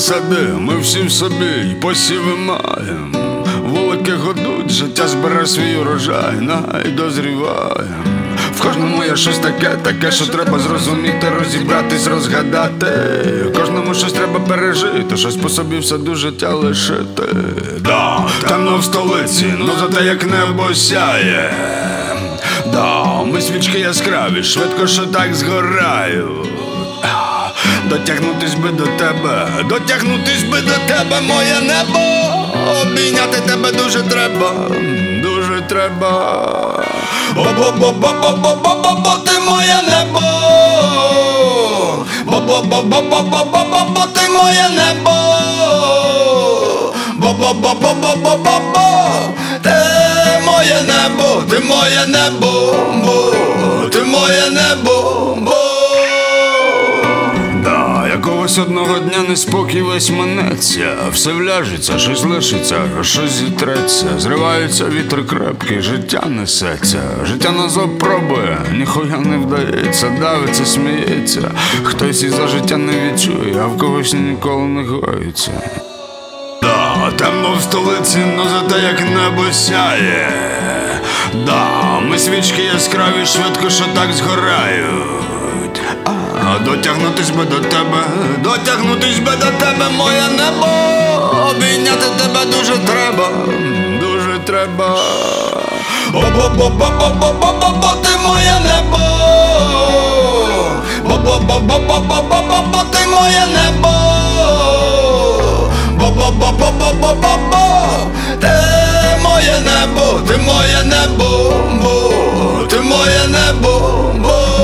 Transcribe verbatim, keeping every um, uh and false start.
сади, ми всі в собі й посіви маєм. Вулики годуть, життя збере свій урожай, най дозріває. В кожному є щось таке, таке, що треба зрозуміти, розібратись, розгадати. В кожному щось треба пережити, щось по собі все до життя лишити. Да, темно в столиці, ну зате як небо сяє. Да, ми свічки яскраві, швидко що так згорають. Дотягнутись би до тебе, дотягнутись би до тебе, моє небо. Обійняти тебе дуже треба, дуже треба. Бо-бо-бо-бо-бо-бо-бо-бо, ти моє небо. Бо-бо-бо-бо-бо-бо-бо, ти моє небо. Бо-бо-бо-бо-бо-бо-бо, ти моє небо, ти моє небо, ти моє небо. Якогось одного дня неспокій весь манеться, все вляжеться, щось лишиться, щось зітреться. Зриваються вітер крепкий, життя несеться. Життя назов пробує, ніхуя не вдається. Давиться, сміється, хтось і за життя не відчує, а в когось ніколи не гоїться. Да, темно в столиці, но зате як небо сяє. Да, ми свічки яскраві, швидко що так згорають. А дотягнутись би до тебе, дотягнутись би до тебе, моє небо. Обійняти тебе дуже треба, дуже треба. Бо-бо-бо-бо-бо-бо-бо, ти моє небо. Бо-бо-бо-бо-бо-бо-бо, ти моє небо. Бо-бо-бо-бо-бо-бо, ти моє небо, ти моє небо, ти моє небо.